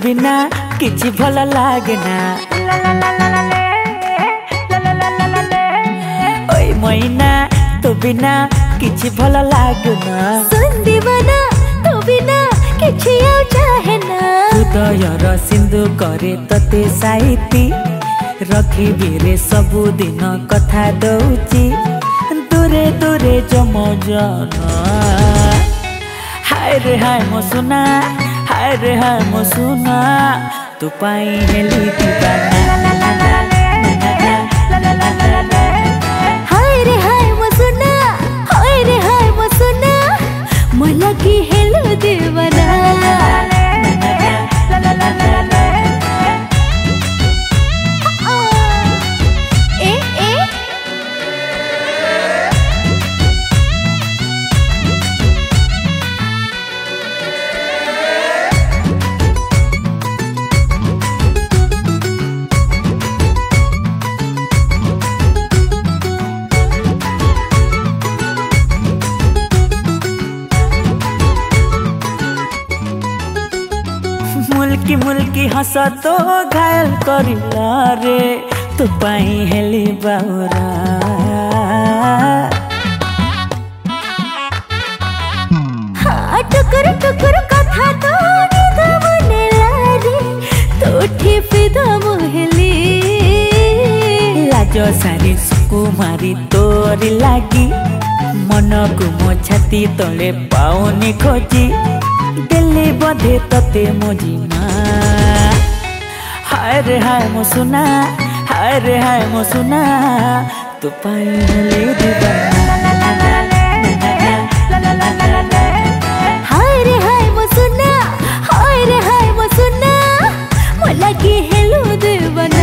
बिना किछि भल लागे ना। ओए मैना तू बिना किछि भल लागे ना। सुन दीवाना तू बिना किछि आउ चाहे ना। हृदयर सिंधु करे तते साइती रखिबी रे सबु दिन कथा दउची दूरे दूरे जम जाना। हाय रे हाय मो सुना, हाय रे हाय मो सुना, तू पाई हेली दीवाना। हाय रे हाय मो सुना, हाय रे हाय मो सुना, मो लगी हेलो दीवाना। मुल्की मुल्की हंस तो घायल करिला रे तू पाई हेली बाउरा। हाँ टुकुर टुकुर कथा तो निद बनेला रे तोठी फिदा मोहली। लाज सारी सुकुमारी तोरी लागी मन को मो छाती तले पाउनी खोजी दिल्ली बधे तते मोजिमा। हाय रे हाय मो सुना, हाय रे हाय मो सुना, तू पाई हेली दीवाना। हाय रे हाय मो सुना, हाय रे हाय मो सुना, मो लगी हेलो दीवाना।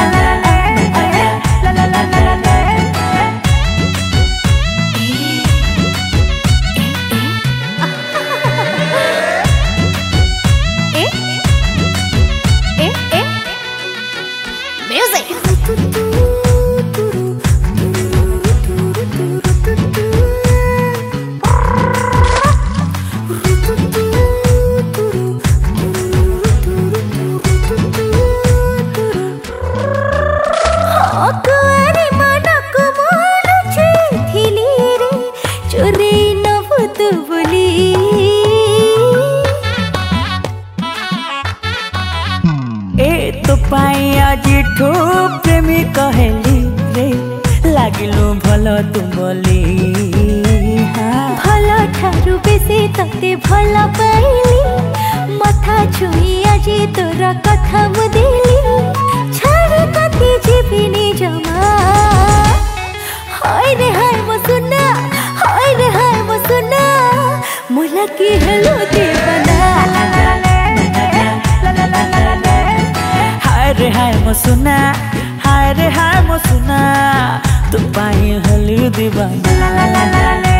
तो पाई आज ठो प्रेमी कहली रे लागिलु भल तू बोली। भल ठारू बेसी तते भल पाइली मथा छुई आज तोर कथा मुदिली छाड़ी कति जीविनी जमा। हाय रे हाय मो सुना, हाय रे हाय मो सुना, मो लगी हेलो दीवाना। हाय रे हाय मो सुना, हाय रे हाय मो सुना, तू पाई हेली दीवाना।